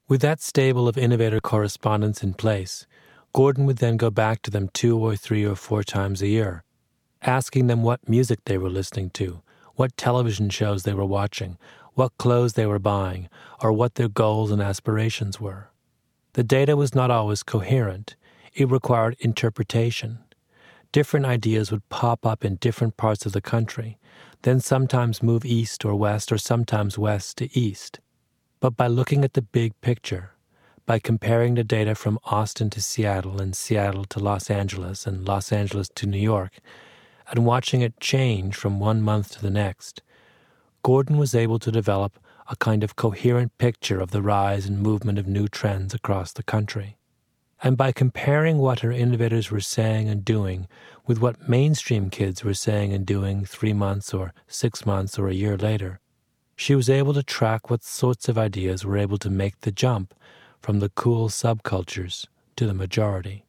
With that stable of innovator correspondents in place, Gordon would then go back to them 2 or 3 or 4 times a year, asking them what music they were listening to, what television shows they were watching, what clothes they were buying, or what their goals and aspirations were. The data was not always coherent. It required interpretation. Different ideas would pop up in different parts of the country, then sometimes move east or west or sometimes west to east. But by looking at the big picture, by comparing the data from Austin to Seattle and Seattle to Los Angeles and Los Angeles to New York, and watching it change from one month to the next, Gordon was able to develop a kind of coherent picture of the rise and movement of new trends across the country. And by comparing what her innovators were saying and doing with what mainstream kids were saying and doing 3 months or 6 months or a year later, she was able to track what sorts of ideas were able to make the jump from the cool subcultures to the majority.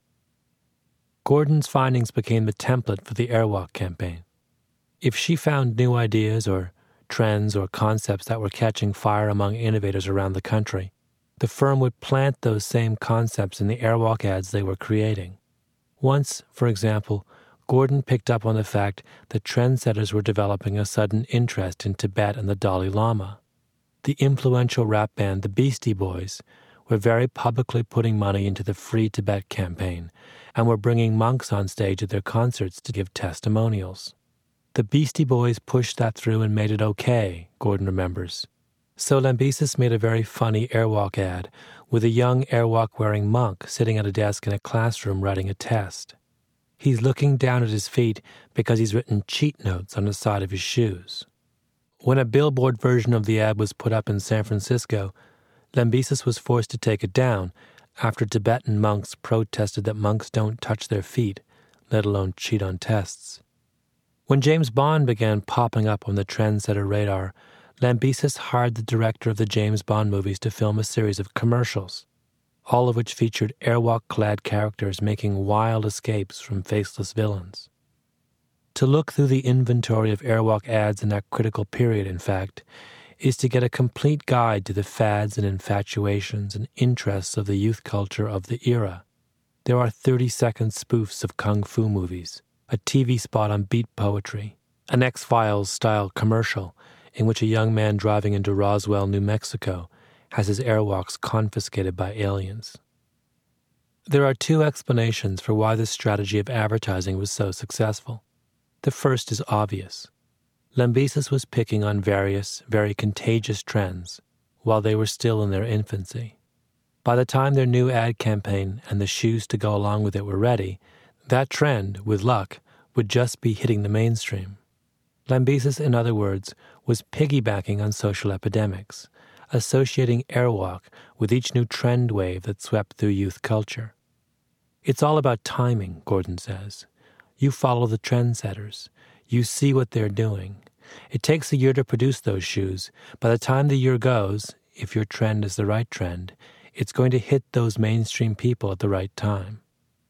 Gordon's findings became the template for the Airwalk campaign. If she found new ideas or trends or concepts that were catching fire among innovators around the country, the firm would plant those same concepts in the Airwalk ads they were creating. Once, for example, Gordon picked up on the fact that trendsetters were developing a sudden interest in Tibet and the Dalai Lama. The influential rap band The Beastie Boys were very publicly putting money into the Free Tibet campaign and were bringing monks on stage at their concerts to give testimonials. The Beastie Boys pushed that through and made it okay, Gordon remembers. So Lambesis made a very funny Airwalk ad with a young Airwalk-wearing monk sitting at a desk in a classroom writing a test. He's looking down at his feet because he's written cheat notes on the side of his shoes. When a billboard version of the ad was put up in San Francisco, Lambesis was forced to take it down after Tibetan monks protested that monks don't touch their feet, let alone cheat on tests. When James Bond began popping up on the trendsetter radar, Lambesis hired the director of the James Bond movies to film a series of commercials, all of which featured Airwalk-clad characters making wild escapes from faceless villains. To look through the inventory of Airwalk ads in that critical period, in fact, is to get a complete guide to the fads and infatuations and interests of the youth culture of the era. There are 30-second spoofs of kung fu movies, a TV spot on beat poetry, an X-Files-style commercial in which a young man driving into Roswell, New Mexico, has his Airwalks confiscated by aliens. There are 2 explanations for why this strategy of advertising was so successful. The first is obvious. Lambesis was picking on various, very contagious trends while they were still in their infancy. By the time their new ad campaign and the shoes to go along with it were ready, that trend, with luck, would just be hitting the mainstream. Lambesis, in other words, was piggybacking on social epidemics, associating Airwalk with each new trend wave that swept through youth culture. It's all about timing, Gordon says. You follow the trendsetters. You see what they're doing. It takes a year to produce those shoes. By the time the year goes, if your trend is the right trend, it's going to hit those mainstream people at the right time.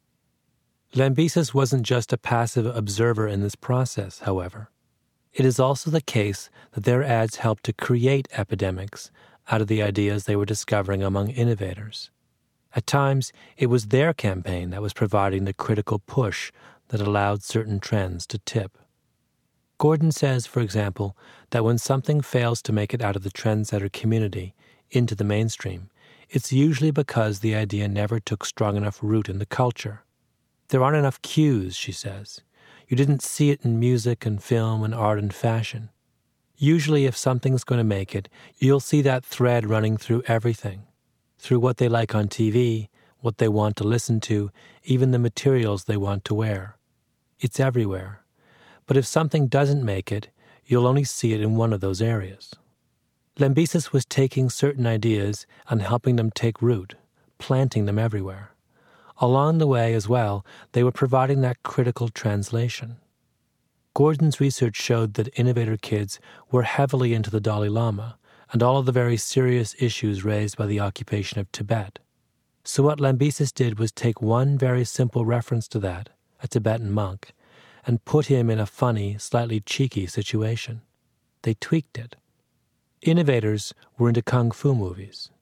Lambesis wasn't just a passive observer in this process, however. It is also the case that their ads helped to create epidemics out of the ideas they were discovering among innovators. At times, it was their campaign that was providing the critical push that allowed certain trends to tip. Gordon says, for example, that when something fails to make it out of the trendsetter community into the mainstream, it's usually because the idea never took strong enough root in the culture. There aren't enough cues, she says. You didn't see it in music and film and art and fashion. Usually if something's going to make it, you'll see that thread running through everything, through what they like on TV, what they want to listen to, even the materials they want to wear. It's everywhere. But if something doesn't make it, you'll only see it in one of those areas. Lambesis was taking certain ideas and helping them take root, planting them everywhere. Along the way as well, they were providing that critical translation. Gordon's research showed that innovator kids were heavily into the Dalai Lama and all of the very serious issues raised by the occupation of Tibet. So what Lambesis did was take one very simple reference to that, a Tibetan monk, and put him in a funny, slightly cheeky situation. They tweaked it. Innovators were into kung fu movies.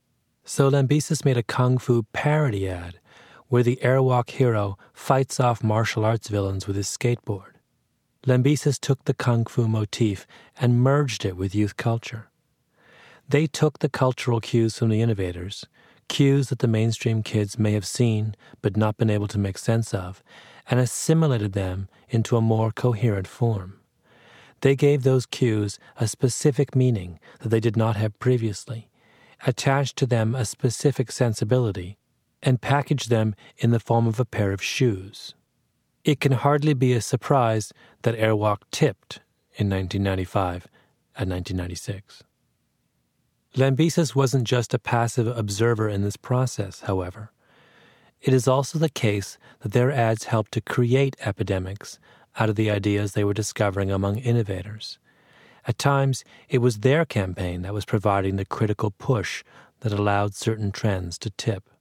So Lambesis made a kung fu parody ad where the Airwalk hero fights off martial arts villains with his skateboard. Lambesis took the kung fu motif and merged it with youth culture. They took the cultural cues from the innovators, cues that the mainstream kids may have seen but not been able to make sense of, and assimilated them into a more coherent form. They gave those cues a specific meaning that they did not have previously, attached to them a specific sensibility, and packaged them in the form of a pair of shoes. It can hardly be a surprise that Airwalk tipped in 1995 and 1996. Lambesis wasn't just a passive observer in this process, however. It is also the case that their ads helped to create epidemics out of the ideas they were discovering among innovators. At times, it was their campaign that was providing the critical push that allowed certain trends to tip.